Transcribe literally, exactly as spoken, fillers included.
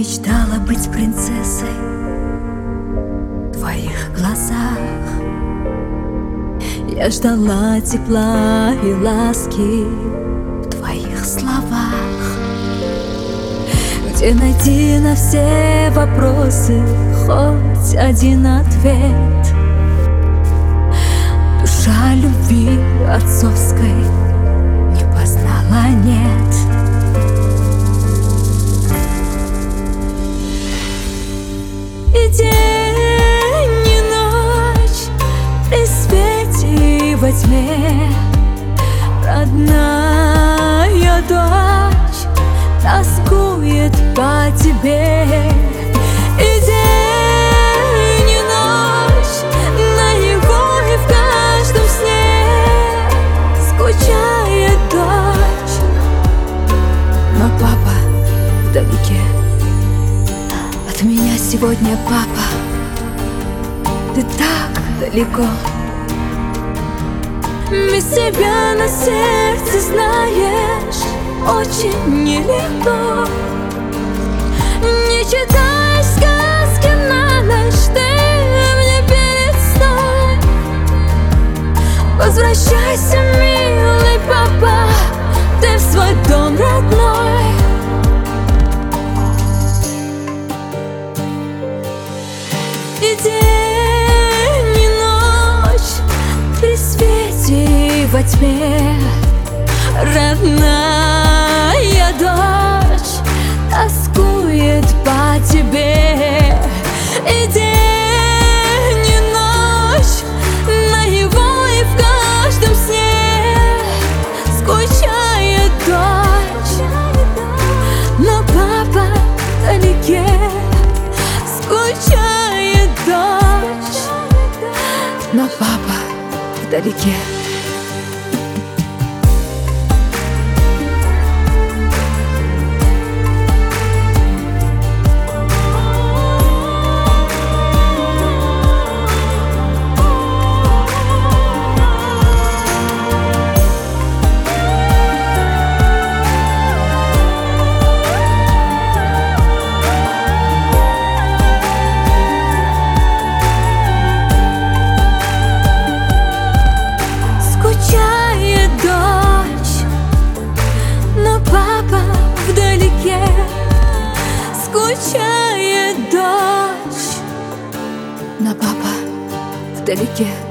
мечтала быть принцессой в твоих глазах. Я ждала тепла и ласки в твоих словах, где найти на все вопросы хоть один ответ. Душа любви отцовской не познала, нет. И день, и ночь, при свете и во тьме, родная дочь тоскует по тебе. И день, и ночь, наяву и в каждом сне скучает дочь, но папа вдалеке. От меня сегодня, папа, ты так далеко. Без тебя на сердце, знаешь, очень нелегко. Не читай сказки на ночь ты мне перед сном. Возвращайся, милый папа, ты в свой дом родной. И день, и ночь, при свете и во тьме, родная дочь тоскует по тебе. И день, и ночь, наяву и в каждом сне скучает дочь, но папа вдалеке. Скучает дочь, но папа вдалеке. Скучает дочь, но папа вдалеке.